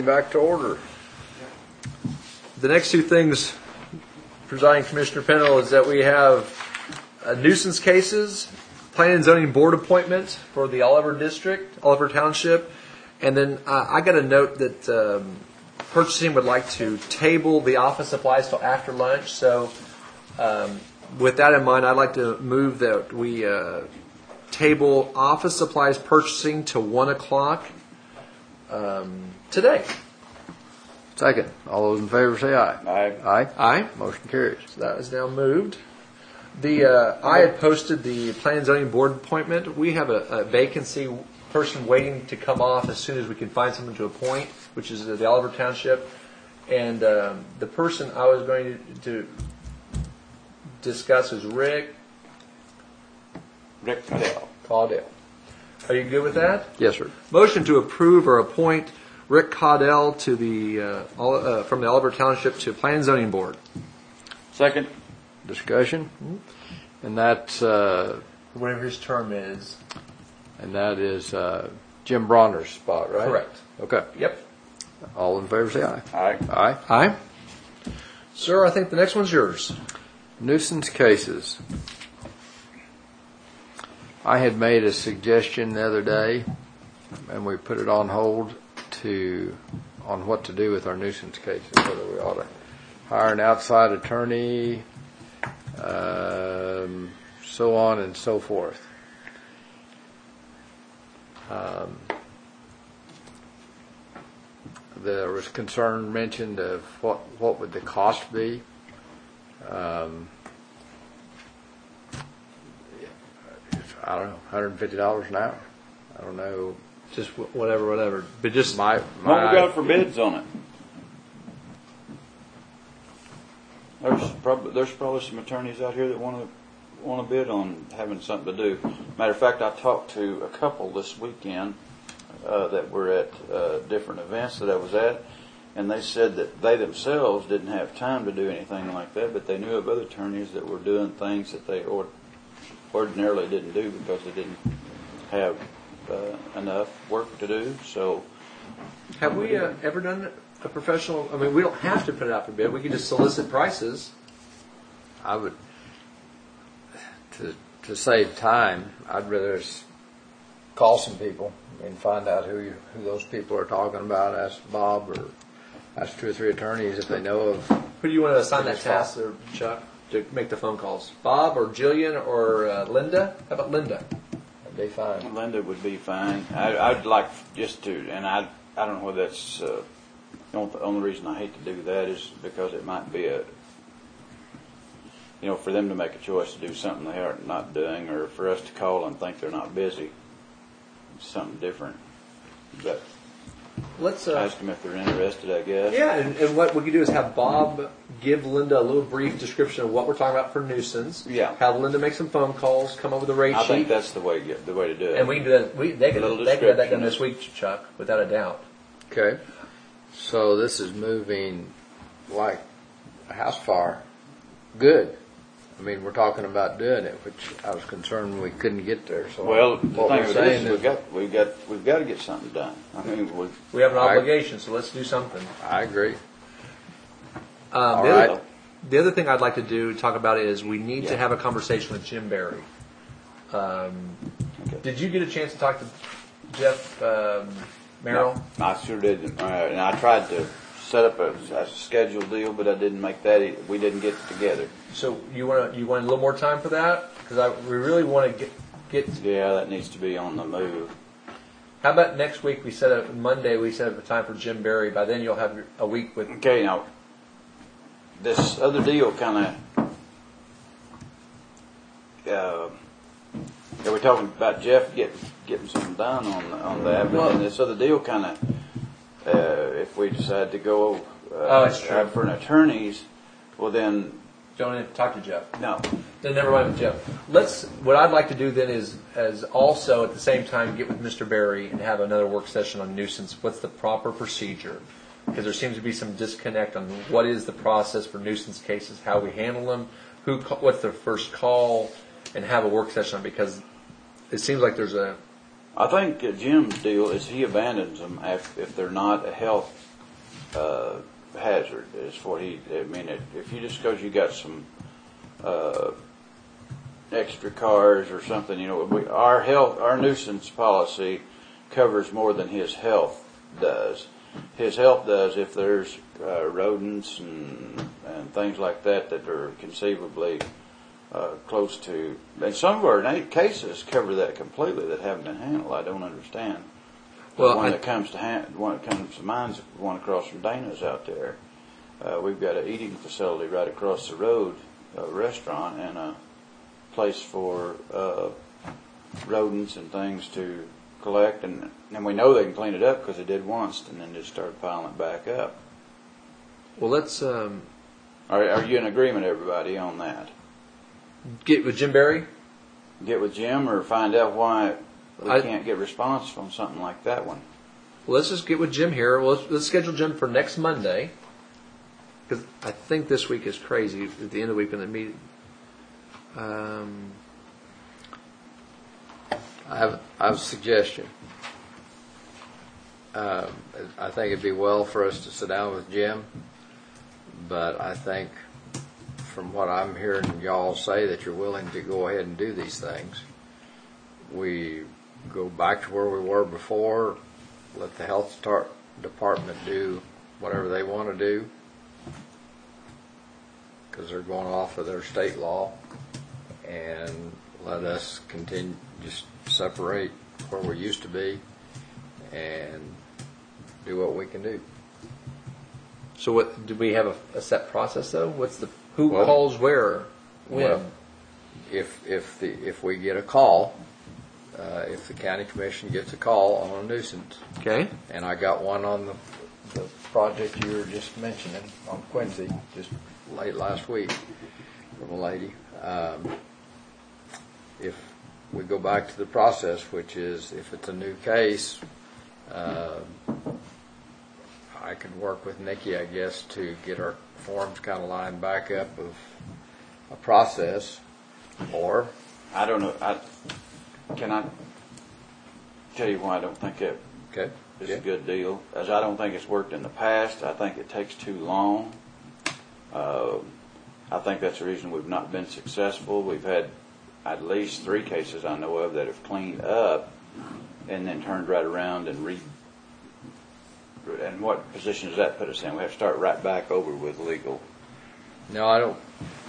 Back to order. The next two things, Presiding Commissioner Pennell, is that we have nuisance cases, Planning and Zoning Board appointment for the Oliver District, Oliver Township, and then I got a note that purchasing would like to table the office supplies till after lunch. So with that in mind, I'd like to move that we table office supplies purchasing to 1 o'clock today. Second. All those in favor say aye. Aye. Aye. Aye. Motion carries. So that is now moved. I had posted the Planning and Zoning Board appointment. We have a vacancy person waiting to come off as soon as we can find someone to appoint, which is the Oliver Township. And the person I was going to discuss is Rick Caudell. Are you good with that? Yes, sir. Motion to approve or appoint Rick Caudell to the from the Oliver Township to Planning and Zoning Board. Second. Discussion. And that's Whatever his term is. and that is Jim Bronner's spot, right? Correct. Okay. Yep. All in favor say aye. Aye. Aye. Aye. Sir, I think the next one's yours. Nuisance cases. I had made a suggestion the other day, and we put it on hold on what to do with our nuisance cases, whether we ought to hire an outside attorney, so on and so forth. There was concern mentioned of what would the cost be. I don't know, $150 an hour. I don't know. Just whatever. But just What we got for bids on it? There's probably some attorneys out here that want to bid on having something to do. Matter of fact, I talked to a couple this weekend that were at different events that I was at, and they said that they themselves didn't have time to do anything like that, but they knew of other attorneys that were doing things that they ordinarily didn't do because they didn't have enough work to do. So, have we ever done a professional? I mean, we don't have to put it out for bid. We can just solicit prices. I would, to save time, I'd rather call some people and find out who those people are talking about. Ask Bob or ask 2 or 3 attorneys if they know of. Who do you want to assign that task, or Chuck, to make the phone calls? Bob or Jillian or Linda? How about Linda? That'd be fine. Linda would be fine. I'd like just to, and I don't know whether that's the only reason I hate to do that is because it might be for them to make a choice to do something they are not doing, or for us to call and think they're not busy. It's something different. But let's ask them if they're interested, I guess. Yeah, and what we could do is have Bob give Linda a little brief description of what we're talking about for nuisance. Yeah. Have Linda make some phone calls, come up with a rate sheet. I think that's the way to do it. And we can do that. They could have that done this week, Chuck, without a doubt. Okay. So this is moving like a house fire. Good. I mean, we're talking about doing it, which I was concerned we couldn't get there. So well, the what thing we're with saying this is we've got to get something done. I mean, we have an obligation, so let's do something. I agree. The other thing I'd like to talk about is we need to have a conversation with Jim Barry. Okay. Did you get a chance to talk to Jeff Merrill? No, I sure didn't. And I tried to set up a scheduled deal, but I didn't make that. We didn't get together. So you want a little more time for that? Because we really want to get. Yeah, that needs to be on the move. How about next week? Monday. We set up a time for Jim Barry. By then you'll have a week with. Okay, now this other deal kind of. We're talking about Jeff getting something done on that, but then this other deal kind of. If we decide to go for an attorney's, well then. Don't have to talk to Jeff. No. Then never mind with Jeff. What I'd like to do then is also at the same time get with Mr. Barry and have another work session on nuisance. What's the proper procedure? Because there seems to be some disconnect on what is the process for nuisance cases, how we handle them, what's the first call, and have a work session on it, because it seems like there's a I think Jim's deal is he abandons them if they're not a health hazard. Is what I mean, if you just because you got some extra cars or something, our nuisance policy covers more than his health does. His health does if there's rodents and things like that are conceivably close to, and some of our cases cover that completely that haven't been handled. I don't understand. Well, one that comes to mind is one across from Dana's out there. We've got an eating facility right across the road, a restaurant and a place for rodents and things to collect, and we know they can clean it up because they did once, and then just started piling it back up. Well, let's Are you in agreement, everybody, on that? get with Jim Barry. Get with Jim or find out why we can't get response from something like that one. Well, let's just get with Jim here. Well, let's schedule Jim for next Monday, because I think this week is crazy. At the end of the week when they meet. I have a suggestion. I think it'd be well for us to sit down with Jim, but I think from what I'm hearing y'all say that you're willing to go ahead and do these things. We go back to where we were before, let the health department do whatever they want to do, because they're going off of their state law, and let us continue, just separate where we used to be and do what we can do. So, what do we have a set process though? Who calls where, when? Well, if we get a call, if the county commission gets a call on a nuisance, Okay. and I got one on the project you were just mentioning on Quincy just late last week from a lady. If we go back to the process, which is if it's a new case, I could work with Nikki, I guess, to get our forms kind of lined back up of a process, or I don't know. Can I tell you why I don't think it is a good deal? As I don't think it's worked in the past. I think it takes too long. I think that's the reason we've not been successful. We've had at least 3 cases I know of that have cleaned up and then turned right around and and what position does that put us in? We have to start right back over with legal. No, I don't.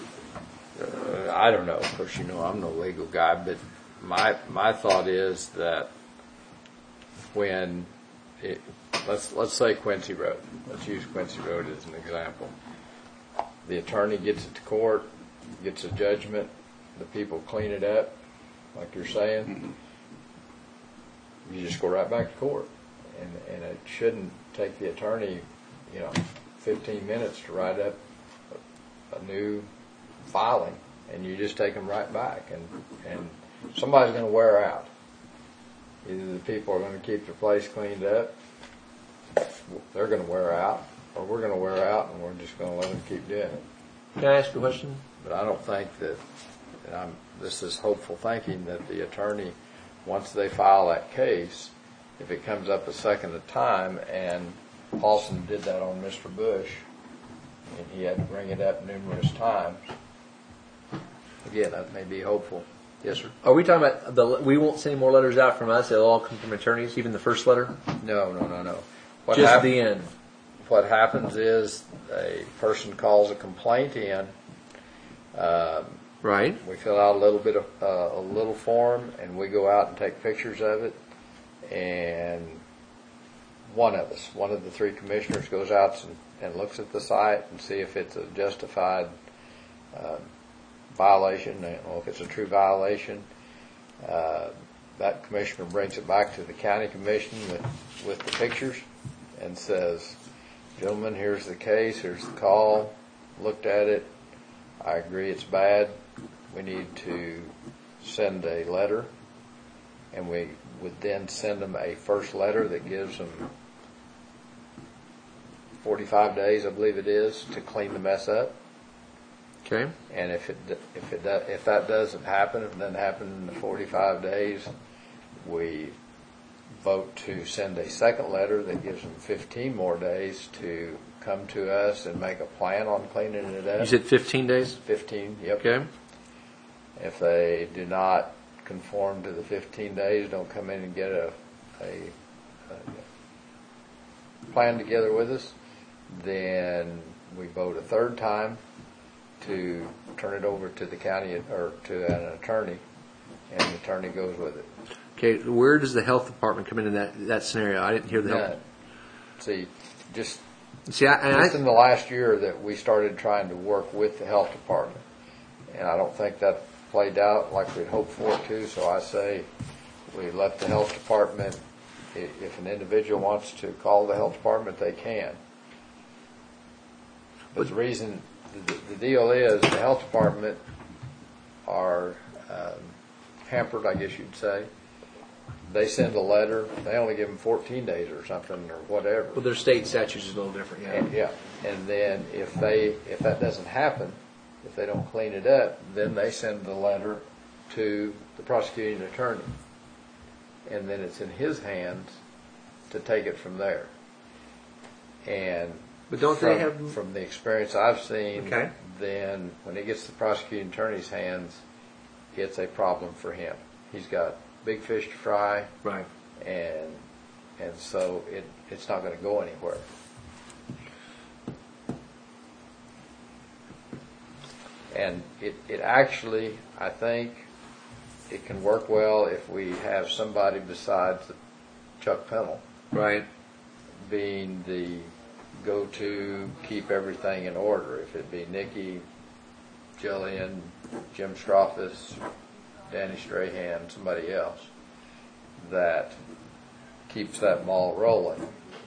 I don't know. Of course, I'm no legal guy, but my thought is that when let's say Quincy Road. Let's use Quincy Road as an example. The attorney gets it to court, gets a judgment. The people clean it up, like you're saying. Mm-hmm. You just go right back to court, and it shouldn't take the attorney, 15 minutes to write up a new filing, and you just take them right back, and somebody's going to wear out. Either the people are going to keep their place cleaned up, they're going to wear out, or we're going to wear out, and we're just going to let them keep doing it. Can I ask a question? But I don't think that, and this is hopeful thinking, that the attorney, once they file that case, if it comes up a second time, and Paulson did that on Mr. Bush, and he had to bring it up numerous times. Again, that may be hopeful. Yes, sir. Are we talking about we won't send more letters out from us? They'll all come from attorneys, even the first letter? No. Just the end. What happens is a person calls a complaint in. Right. We fill out a little bit of a little form, and we go out and take pictures of it. And one of the 3 commissioners, goes out and looks at the site and see if it's a justified violation. If it's a true violation, that commissioner brings it back to the county commission with the pictures and says, "Gentlemen, here's the case. Here's the call. Looked at it. I agree it's bad. We need to send a letter," and we would then send them a first letter that gives them 45 days, I believe it is, to clean the mess up. Okay. And if that doesn't happen, if it doesn't happen in the 45 days, we vote to send a second letter that gives them 15 more days to come to us and make a plan on cleaning it up. You said 15 days? 15, yep. Okay. If they do not conform to the 15 days, don't come in and get a plan together with us, then we vote a third time to turn it over to the county or to an attorney, and the attorney goes with it. Okay, where does the health department come in that scenario? I didn't hear the health. See, just in the last year that we started trying to work with the health department, and I don't think that played out like we'd hoped for it to, so I say we let the health department, if an individual wants to call the health department, they can. But the reason, the deal is, the health department are hampered, I guess you'd say. They send a letter, they only give them 14 days or something or whatever. Well, their state statutes is a little different, yeah. And then if that doesn't happen, if they don't clean it up, then they send the letter to the prosecuting attorney. And then it's in his hands to take it from there. And but don't they have, from the experience I've seen, okay, then when it gets to the prosecuting attorney's hands, it's a problem for him. He's got big fish to fry, right? And so it's not going to go anywhere. And it actually, I think, it can work well if we have somebody besides Chuck Pennell, right, being the go-to, keep everything in order. If it be Nikki, Jillian, Jim Stroffus, Danny Strahan, somebody else that keeps that ball rolling.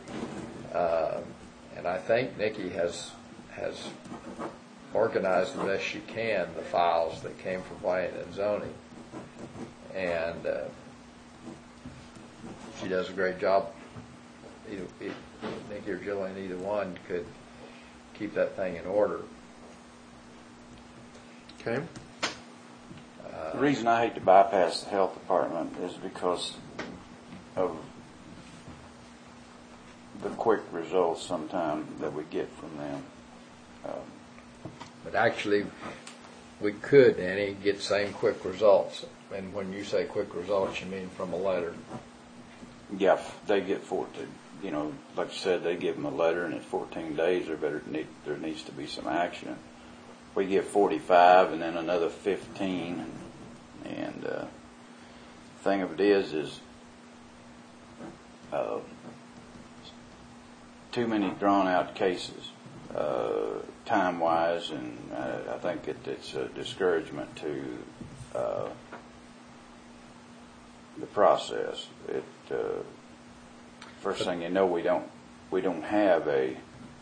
And I think Nikki has organized the best she can the files that came from planning and zoning, and she does a great job. Either Nikki or Jillian, either one could keep that thing in order. Okay. The reason I hate to bypass the health department is because of the quick results sometimes that we get from them. But actually, we could, Danny, get same quick results. And when you say quick results, you mean from a letter. Yeah, they get 14. You know, like you said, they give them a letter, and it's 14 days. There needs to be some action. We give 45, and then another 15. And the thing of it is too many drawn-out cases, time-wise, and I think it's a discouragement to the process. First thing you know, we don't have a.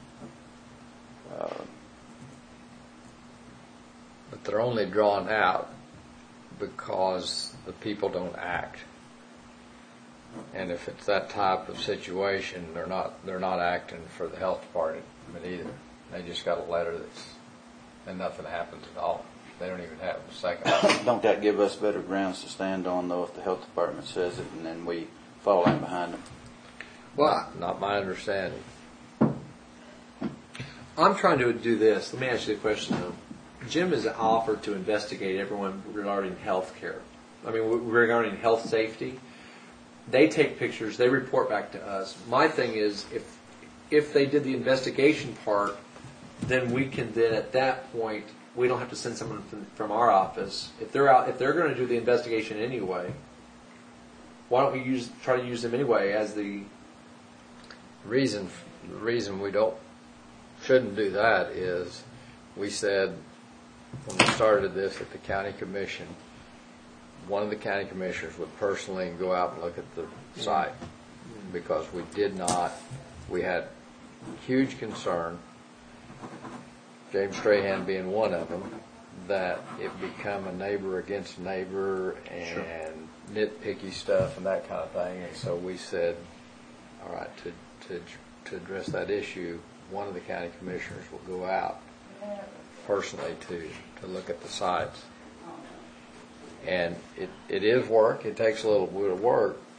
But they're only drawn out because the people don't act. And if it's that type of situation, they're not acting for the health department either. They just got a letter and nothing happens at all. They don't even have a second. Don't that give us better grounds to stand on, though, if the health department says it and then we fall in behind them? Well, not my understanding. I'm trying to do this. Let me ask you a question, though. Jim has offered to investigate everyone regarding health care. I mean, regarding health safety. They take pictures. They report back to us. My thing is, if they did the investigation part, then we can then at that point we don't have to send someone from our office. If they're going to do the investigation anyway, why don't we try to use them anyway as the reason we shouldn't do that is we said when we started this at the county commission, one of the county commissioners would personally go out and look at the site because we had huge concern, James Strahan being one of them, that it become a neighbor against neighbor and nitpicky stuff and that kind of thing. And so we said, all right, to address that issue, one of the county commissioners will go out personally to look at the sites. And it is work. It takes a little bit of work,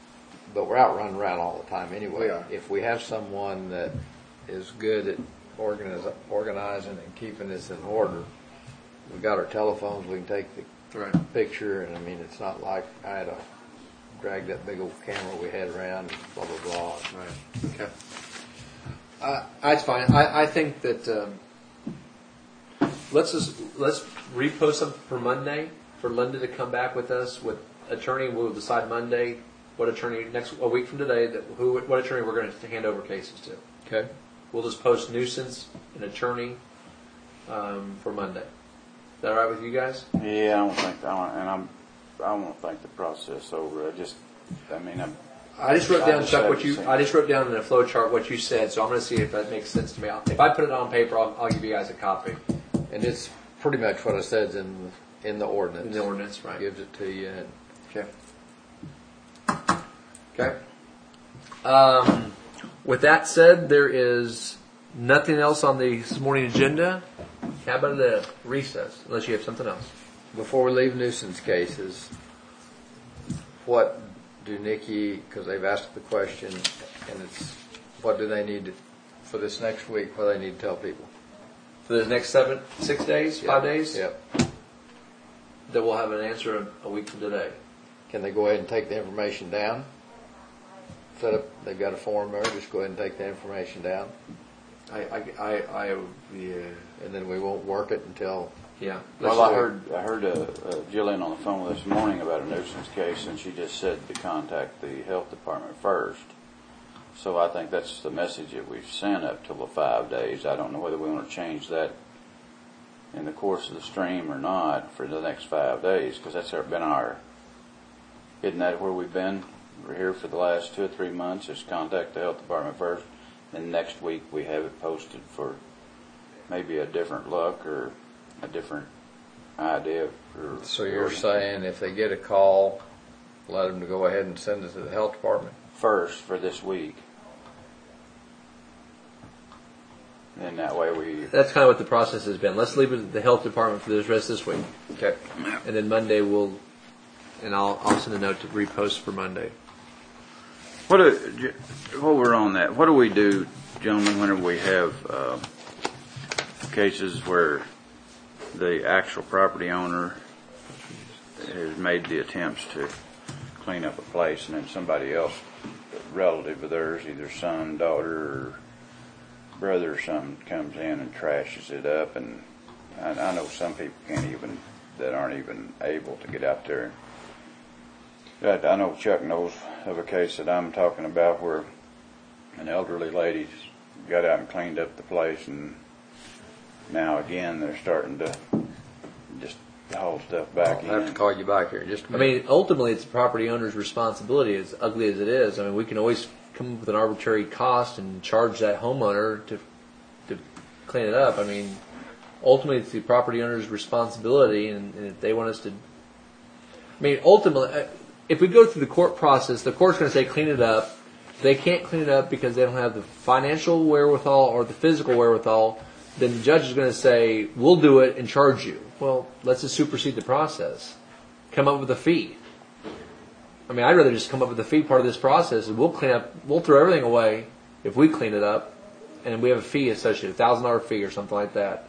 but we're out running around all the time anyway. We are. If we have someone that is good at organizing and keeping this in order, we got our telephones, we can take the Right. picture, and I mean, it's not like I had to drag that big old camera we had around, and blah, blah, blah. Right. Okay. That's fine. I think that let's repost something for Monday for Linda to come back with us with attorney. We'll decide Monday what attorney a week from today what attorney we're going to hand over cases to. Okay. We'll just post nuisance and attorney for Monday. Is that all right with you guys? Yeah, I won't think the process over. I just wrote down, Chuck, what you. I just wrote down in a flow chart what you said, so I'm going to see if that makes sense to me. If I put it on paper, I'll give you guys a copy. And it's pretty much what I said in the ordinance. In the ordinance, right. Gives it to you. And Okay. With that said, there is nothing else on this morning agenda. How about a recess, unless you have something else? before we leave nuisance cases, what do Nikki, because they've asked the question, and it's, what do they need to, for this next week, what do they need to tell people? For the next 6 days, 5 days? Yep. That we'll have an answer a week from today. Can they go ahead and take the information down? Set up, they've got a form there, just go ahead and take the information down. Yeah. And then we won't work it until. Yeah. Well, I heard Jillian on the phone this morning about a nuisance case, and she just said to contact the health department first. So I think that's the message that we've sent up till the 5 days. I don't know whether we want to change that in the course of the stream or not for the next 5 days, because that's been isn't that where we've been? We're here for the last 2 or 3 months. Just contact the health department first. Then next week we have it posted for maybe a different look or a different idea. So you're saying if they get a call, let them to go ahead and send it to the health department? First for this week. And that way That's kind of what the process has been. Let's leave it at the health department for the rest of this week. Okay. And then Monday I'll send a note to repost for Monday. While we're on that, what do we do, gentlemen, whenever we have cases where the actual property owner has made the attempts to clean up a place and then somebody else, a relative of theirs, either son, daughter, or brother or something, comes in and trashes it up? And I know some people that aren't even able to get out there. I know Chuck knows of a case that I'm talking about where an elderly lady got out and cleaned up the place, and now again they're starting to just haul stuff back in. I'll have to call you back here in just a minute. Ultimately, it's the property owner's responsibility, as ugly as it is. We can always come up with an arbitrary cost and charge that homeowner to clean it up. Ultimately, it's the property owner's responsibility, and if they want us to... ultimately... If we go through the court process, the court's going to say clean it up. They can't clean it up because they don't have the financial wherewithal or the physical wherewithal. Then the judge is going to say, we'll do it and charge you. Well, let's just supersede the process. Come up with a fee. I'd rather just come up with the fee part of this process, and we'll clean up. We'll throw everything away if we clean it up, and we have a fee associated, $1,000 fee or something like that.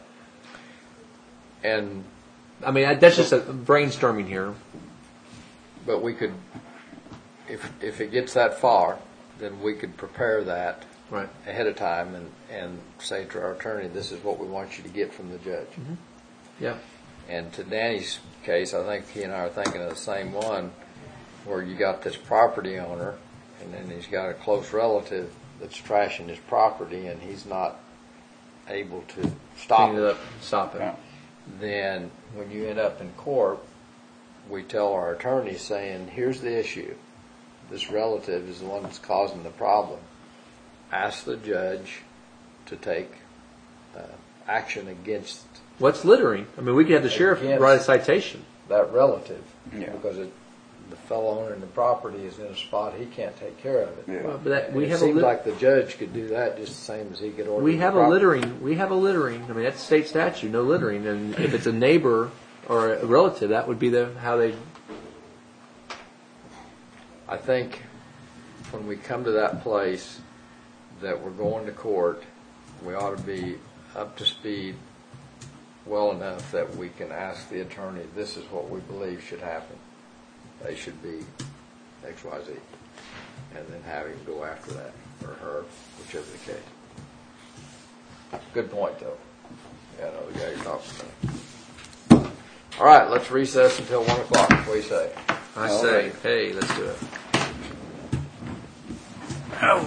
And that's just a brainstorming here. But we could, if it gets that far, then we could prepare that right ahead of time and say to our attorney, this is what we want you to get from the judge. Mm-hmm. Yeah. And to Danny's case, I think he and I are thinking of the same one, where you got this property owner, and then he's got a close relative that's trashing his property, and he's not able to stop Clean it up, stop it. Yeah. Then when you end up in court, we tell our attorney saying, here's the issue. This relative is the one that's causing the problem. Ask the judge to take action against... What's littering? We could have the sheriff write a citation. that relative. Yeah. Because the fellow owner in the property is in a spot he can't take care of it. Yeah. Well, but It seems like the judge could do that just the same as he could order we the have a property. littering. We have a littering. That's state statute, no littering. And if it's a neighbor or a relative, that would be how they... I think when we come to that place that we're going to court, we ought to be up to speed well enough that we can ask the attorney, this is what we believe should happen. They should be X, Y, Z. And then have him go after that, or her, whichever the case. Good point, though. Yeah, I know the guy you're talking about. All right, let's recess until 1 o'clock. What do you say? I say, hey, let's do it.